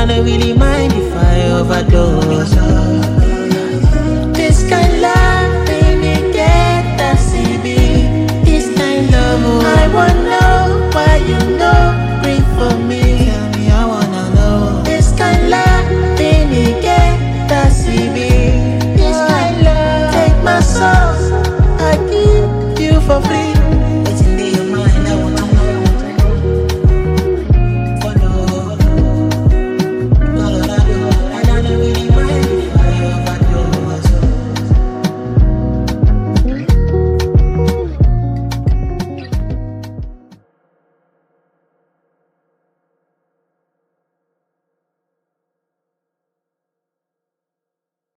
I don't really mind if I overdose. This kind love, baby, get that CB. This kind love, I wanna know why you